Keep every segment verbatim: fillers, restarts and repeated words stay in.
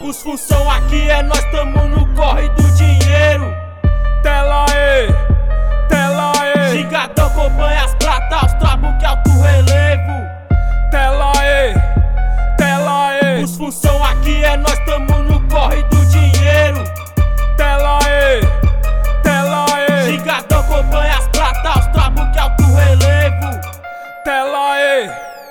Os função aqui é nós, tamo no corre do dinheiro. Tela e, tela e, Gingadão acompanha as pratas, os trabos que é alto relevo. Tela e, tela e, Os função aqui é nós, tamo no corre do dinheiro. Tela e, tela e, Gingadão acompanha as pratas, os trabos que é alto relevo. Tela e,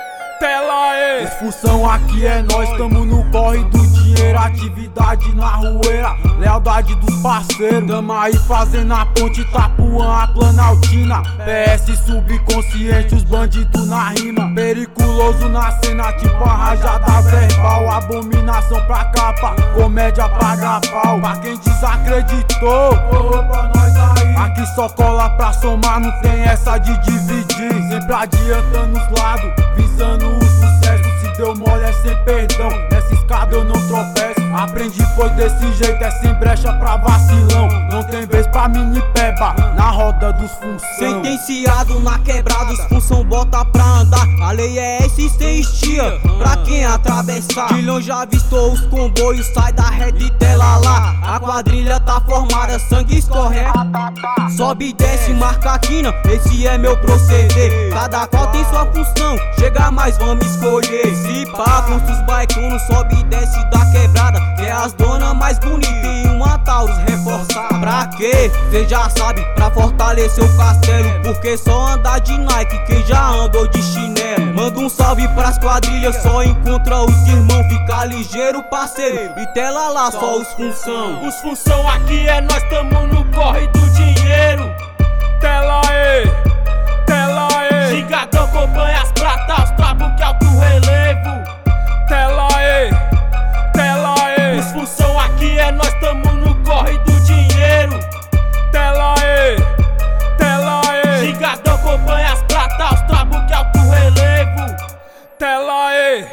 tela e. Os função aqui é nós, tamo no corre do dinheiro. Atividade na rueira, lealdade dos parceiros. Tamo aí fazendo a ponte Itapuã, a Planaltina. P S subconsciente, os bandidos na rima. Periculoso na cena, tipo a rajada verbal. Abominação pra capa, comédia paga pau. Pra quem desacreditou, oh, pra nós aí. Aqui só cola pra somar, não tem essa de dividir. Sempre adiantando os lados, visando o sucesso. Se deu mole é sem perdão, nessa escada eu não tropeço. Aprendi foi desse jeito, é sem brecha pra vacilão. Não tem vez pra mini peba, na roda dos função. Sentenciado na quebrada, os função bota pra andar. A lei é essa e sem estia, pra quem atravessar. De longe avistou os comboios, sai da rede e tela lá. A quadrilha tá formada, sangue escorre. Sobe e desce, marca a quina, esse é meu proceder. Cada qual tem sua função, chega mais, vamos escolher. Se pá, com os baiconos, sobe e desce da quebrada. É as donas mais bonitas e uma Taurus reforçar. Pra quê? Cê já sabe, pra fortalecer o castelo. Porque só andar de Nike quem já andou de chinelo. Manda um salve pras quadrilhas, só encontra os irmãos. Fica ligeiro, parceiro, e tela lá só os função. Os função aqui é nós, tamo no corre do dinheiro. Tela e, tela e, Gingadão acompanha as pratas, os trabos que é alto relevo. tela e, tela e, Os função aqui é nós, tamo no corre do dinheiro. tela e, tela e, Gingadão acompanha as pratas, os trabos que é alto relevo. tela e,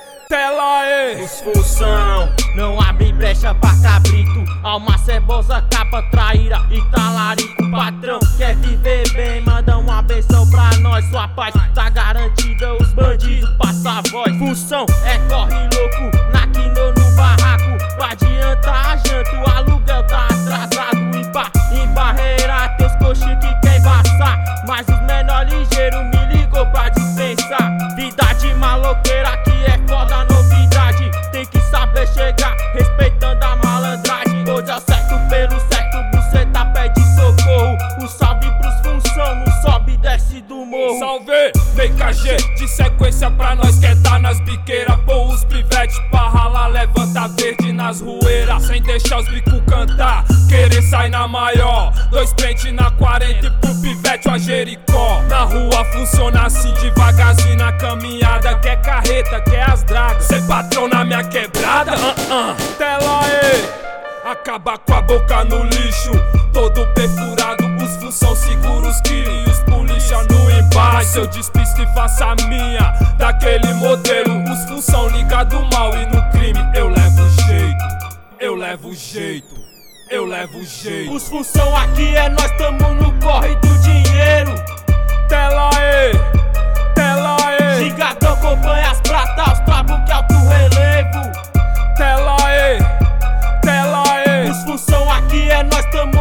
tela e. Os função não abre brecha pra cabrito. Alma cebosa, capa traíra e talarico. Patrão quer viver bem, manda uma benção pra nós. Sua paz tá garantida, os bandidos passam a voz. Função é corre louco, na quino no barraco. Pra adiantar a janta, o aluguel tá atrasado. Em, ba em barreira, teus coxinhos que quer embaçar. Mas os menor ligeiro me ligou pra dispensar. Vida de maloqueira que é foda, novidade. Tem que saber chegar, respeitando a malandragem. Hoje é certo pelo certo, você tá pede socorro. Um salve pros função, não sobe e desce do morro. Salve, vem K G, de sequência pra nós que tá nas biqueiras. Pô os pivete pra ralar, levanta verde nas rueiras. Sem deixar os bico cantar, querer sair na maior. Dois pente na quarenta e pro pivete a Jericó. Na rua funciona assim devagarzinho na caminhada. Quer carreta, quer as dragas, cê patrão na minha quebrada. uh -uh. Tela e, acaba com a boca no lixo. Todo perfurado, os função segura os quilos e os polícia no embate. Eu despiste e faça a minha, daquele modelo. Os função ligado mal e no crime eu levo jeito. Eu levo jeito, eu levo jeito. Os função aqui é nós, tamo no corre do dinheiro. Tela e, tela e, Gingadão acompanha as pratas, os trabos que é alto relevo. tela e, tela e, Os função aqui é nós, tamo